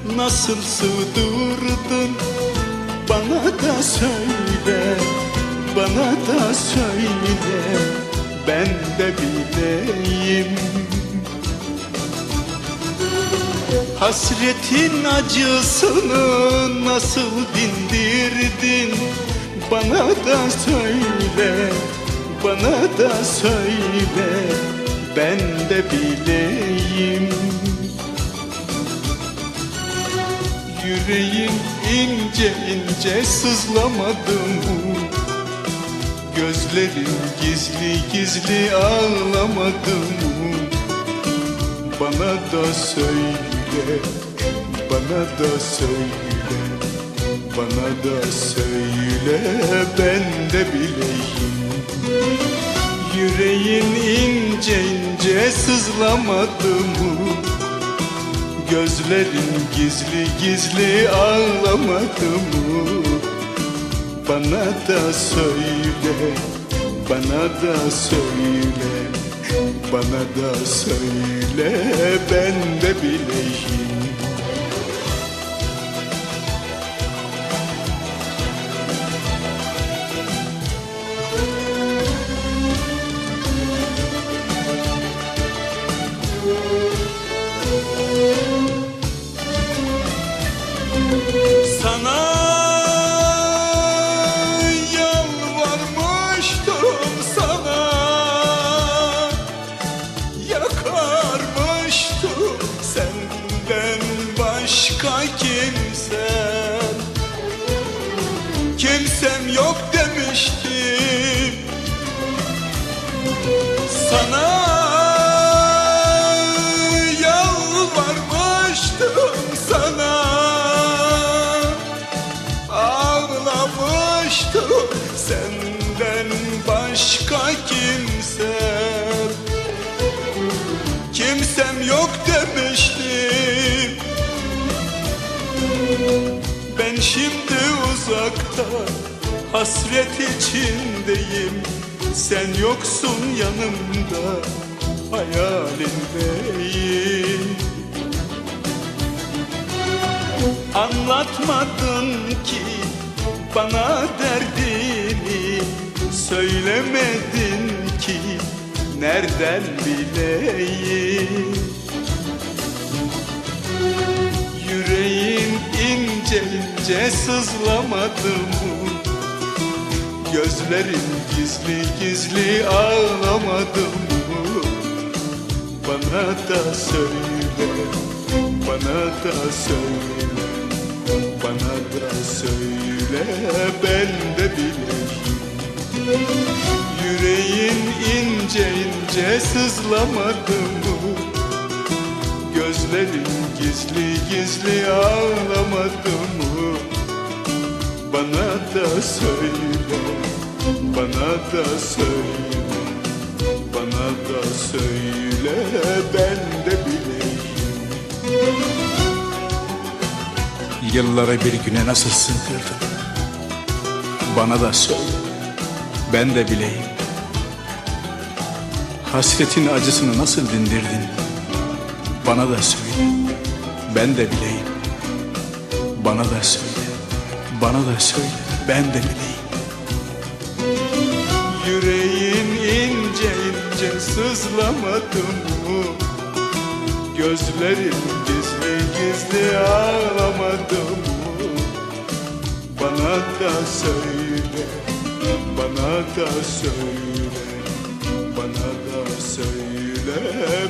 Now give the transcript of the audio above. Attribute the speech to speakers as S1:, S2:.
S1: nasıl sığdırdın? Bana da söyle, bana da söyle, ben de bileyim. Hasretin acısını nasıl dindirdin? Bana da söyle, bana da söyle, ben de bileyim. Yüreğin ince ince sızlamadı mı? Gözlerin gizli gizli ağlamadı mı? Bana da söyle, bana da söyle, bana da söyle, ben de bileyim. Yüreğin ince ince sızlamadı mı? Gözlerin gizli gizli ağlamadı mı? Bana da söyle, bana da söyle, bana da söyle, ben de bileyim. Sana yalvarmıştım, sana yakarmıştım, senden başka kimsem, kimsem yok demiştim. Sana yalvarmıştım, sana ağlamıştım, senden başka kimsem, kimsem yok demiştim. Ben şimdi uzakta hasret içindeyim, sen yoksun yanımda, hayalindeyim. Anlatmadın ki bana derdini, söylemedin ki nereden bileyim. Yüreğin ince ince sızlamadı mı? Gözlerin gizli gizli ağlamadı mı? Bana da söyle, bana da söyle, bana da söyle, ben de bileyim. Yüreğin ince ince sızlamadı mı? Gözlerin gizli gizli ağlamadı mı? Bana da söyle, bana da söyle, bana da söyle, ben de bileyim.
S2: Yıllara bir güne nasıl sığdırdın? Bana da söyle, ben de bileyim. Hasretin acısını nasıl dindirdin? Bana da söyle, ben de bileyim. Bana da söyle, bana da söyle, ben de bileyim.
S1: Yüreğin ince ince sızlamadı mı? Gözlerin gizli gizli ağlamadı mı? Bana da söyle, bana da söyle, bana da söyle,